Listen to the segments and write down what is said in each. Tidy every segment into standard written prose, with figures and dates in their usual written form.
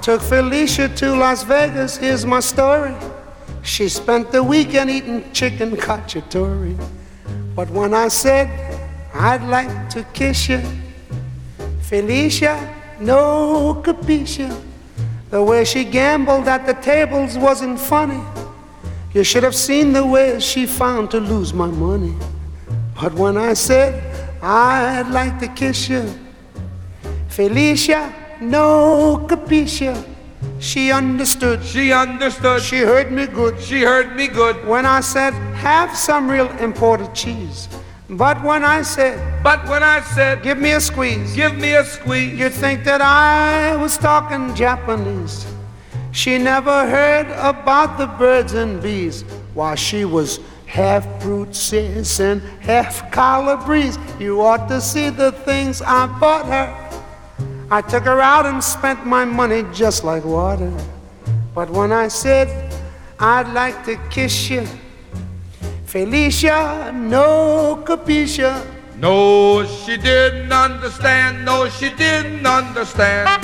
took Felicia to Las Vegas, here's my story. She spent the weekend eating chicken cacciatore. But when I said, I'd like to kiss you, Felicia, no capisce. The way she gambled at the tables wasn't funny. You should have seen the way she found to lose my money. But when I said, I'd like to kiss you, Felicia, no capisce. She understood. She understood. She heard me good. She heard me good. When I said, have some real imported cheese. But when I said, give me a squeeze. Give me a squeeze. You'd think that I was talking Japanese. She never heard about the birds and bees, while she was half brute sis and half Calabrese. You ought to see the things I bought her. I took her out and spent my money just like water. But when I said, I'd like to kiss you, Felicia, no capisce. No, she didn't understand. No, she didn't understand.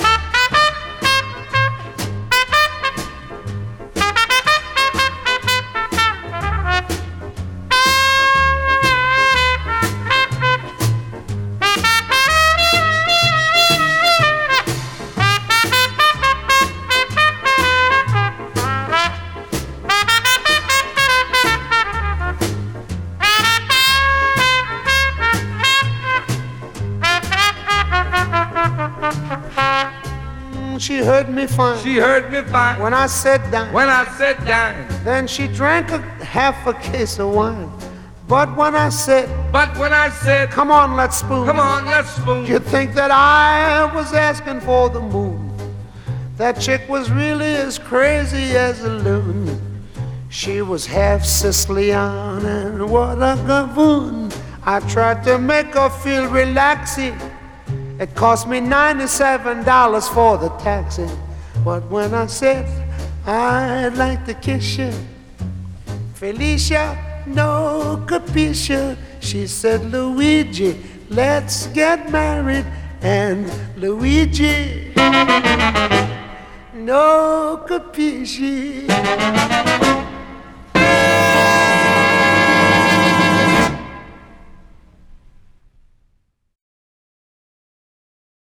She heard me fine. She heard me fine. When I said dine. When I said dine. Then she drank half a case of wine. But when I said, come on, let's spoon. Come on, let's spoon. You'd think that I was asking for the moon. That chick was really as crazy as a loon. She was half Sicilian, and what a gavoon. I tried to make her feel relaxing. It cost me $97 for the taxi. But when I said, I'd like to kiss you, Felicia, no capisce. She said, Luigi, let's get married. And Luigi, no capisce.